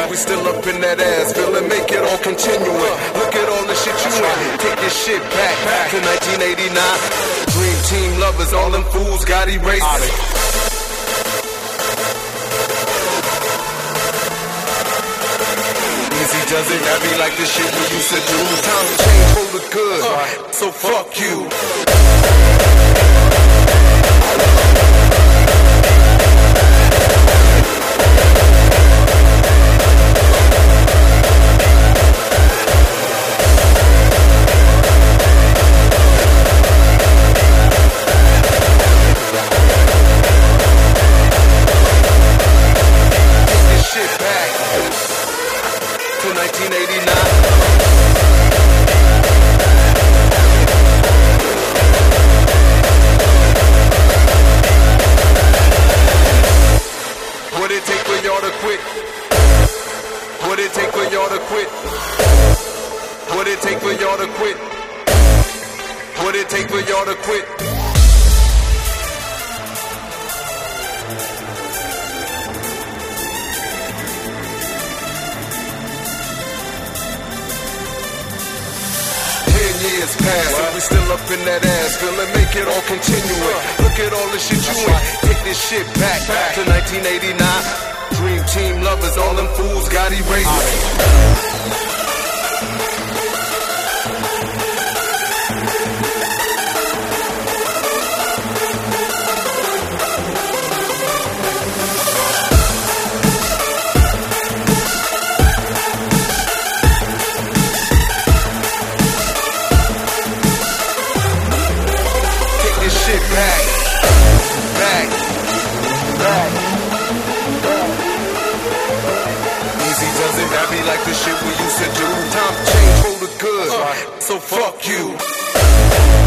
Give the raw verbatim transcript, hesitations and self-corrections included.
we still up in that ass. Feeling make it all continuing. Look at all the shit you in. Take this shit back to nineteen eighty-nine. Dream team lovers, all them fools got erased. Easy does it, that be like the shit we used to do. Time change for the good, so fuck you. nineteen eighty-nine. What it take for y'all to quit? What it take for y'all to quit? What it take for y'all to quit? What it take for y'all to quit? Years past, and we still up in that ass. Feeling make it all continuing. Look at all the shit you in. Take this shit back to nineteen eighty-nine. Dream team lovers, all them fools got erased. Back, back, back, back. Easy does it, that be like the shit we used to do. Time change for the good, so fuck you.